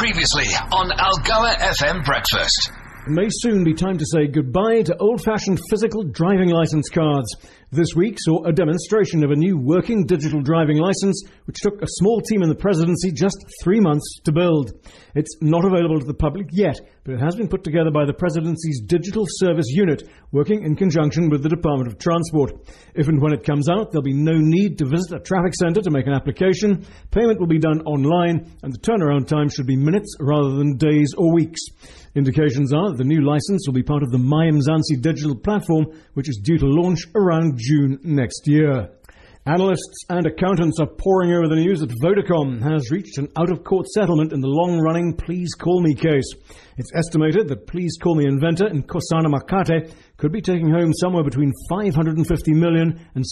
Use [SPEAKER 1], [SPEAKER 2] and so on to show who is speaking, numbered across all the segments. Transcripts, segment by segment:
[SPEAKER 1] Previously on Algoa FM Breakfast.
[SPEAKER 2] It may soon be time to say goodbye to old-fashioned physical driving licence cards. This week saw a demonstration of a new working digital driving licence, which took a small team in the presidency just 3 months to build. It's not available to the public yet, but it has been put together by the presidency's Digital Service Unit, working in conjunction with the Department of Transport. If and when it comes out, there'll be no need to visit a traffic centre to make an application. Payment will be done online, and the turnaround time should be minutes rather than days or weeks. Indications are that the new licence will be part of the MyMzansi digital platform, which is due to launch around June next year. Analysts and accountants are poring over the news that Vodacom has reached an out-of-court settlement in the long-running Please Call Me case. It's estimated that Please Call Me inventor Nkosana Makate could be taking home somewhere between 550 million and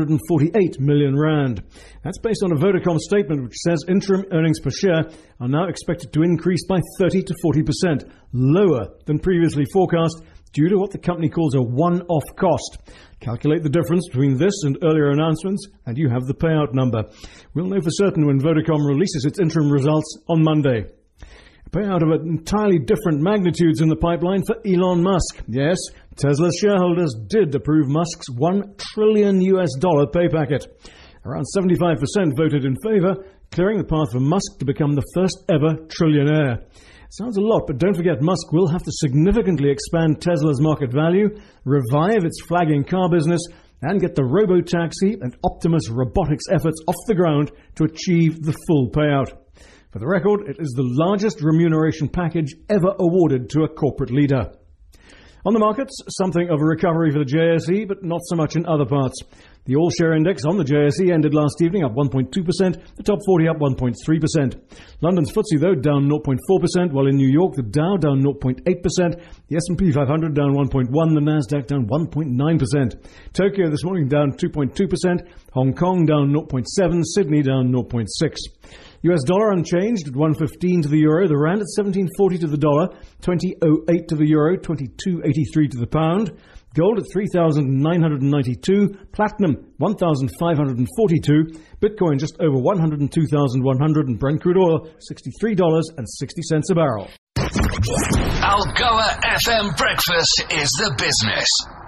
[SPEAKER 2] 748 million rand. That's based on a Vodacom statement which says interim earnings per share are now expected to increase by 30 to 40%, lower than previously forecast, due to what the company calls a one-off cost. Calculate the difference between this and earlier announcements, and you have the payout number. We'll know for certain when Vodacom releases its interim results on Monday. A payout of entirely different magnitudes in the pipeline for Elon Musk. Yes, Tesla shareholders did approve Musk's $1 trillion pay packet. Around 75% voted in favour, clearing the path for Musk to become the first ever trillionaire. Sounds a lot, but don't forget Musk will have to significantly expand Tesla's market value, revive its flagging car business, and get the robo-taxi and Optimus robotics efforts off the ground to achieve the full payout. For the record, it is the largest remuneration package ever awarded to a corporate leader. On the markets, something of a recovery for the JSE, but not so much in other parts. The all-share index on the JSE ended last evening up 1.2%, the top 40 up 1.3%. London's FTSE, though, down 0.4%, while in New York, the Dow down 0.8%, the S&P 500 down 1.1%, the Nasdaq down 1.9%. Tokyo this morning down 2.2%, Hong Kong down 0.7%, Sydney down 0.6%. US dollar unchanged at 1.15 to the euro, the rand at 17.40 to the dollar, 20.08 to the euro, 22.83 to the pound, gold at 3,992, platinum 1,542, Bitcoin just over 102,100, and Brent crude oil $63.60 a barrel.
[SPEAKER 1] Algoa FM Breakfast is the business.